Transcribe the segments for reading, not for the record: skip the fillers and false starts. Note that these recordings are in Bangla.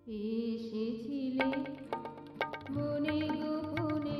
এসেছিলে মনে গোপনে,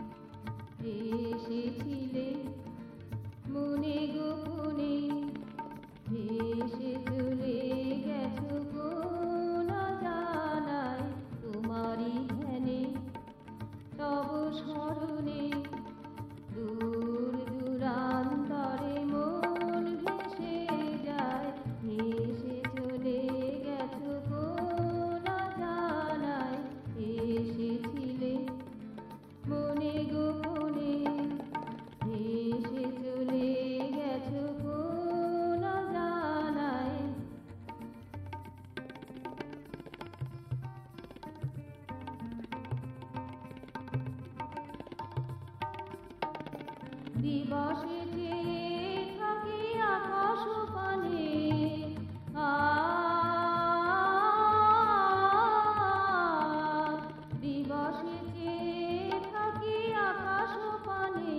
এসেছিলে মনে গোপনে, ভেসে চলে গেছো কোন জানায় তোমারই ধ্যানে, তব স্মরণে দূর দূরান্তরে মন ভেসে যায়। ভেসে চলে গেছো কোন জানায়, এসেছিলে মনে গোপনে, ভেসে চলে গেছো কোন জানায়। দিবসে চেয়ে থাকি আকাশ পানে, দিবসে চেয়ে থাকি আকাশ পানে,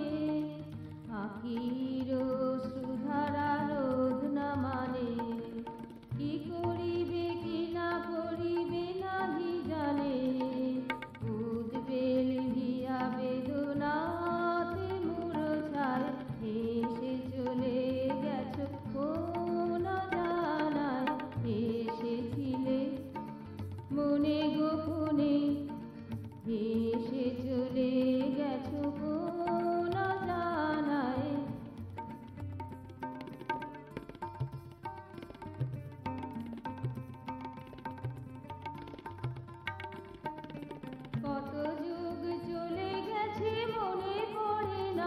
আখির সুধারা রোধ না মানে, কি করিবে কি না করিবে নাহি জানে, উদ্বেল হিয়া বেদনাতে মূর্ছায়, এসে চলে গেছো কোন জানায়, এসেছিলে মনে গোপনে, এসে চলে গেছো কোন জানায়। কত যুগ চলে গেছে মনে পড়ে না,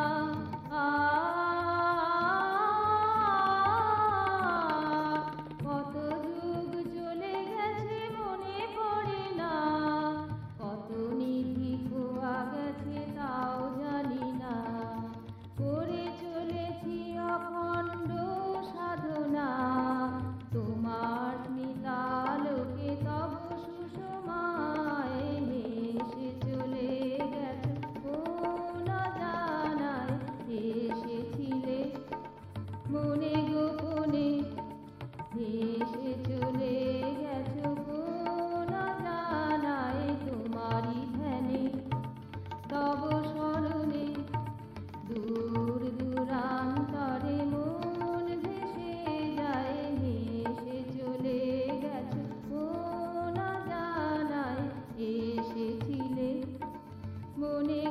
কত যুগ চলে গেছে মনে পড়ে না, কত নিধি খোয়া গেছে তাও জানি না, করে চলেছি অখণ্ড সাধনা, তোমার নিতালোকে তব সুষমায়, এসে চলে গেছো কোন জানায়, এসেছিলে মনে গোপনে, এসে চলে গেছো কোন জানায় তোমারই ধ্যানে, তব স্মরণে দূর দূরান্তরে মন ভেসে যায়। এসে চলে গেছো কোন জানায়, এসেছিলে মনে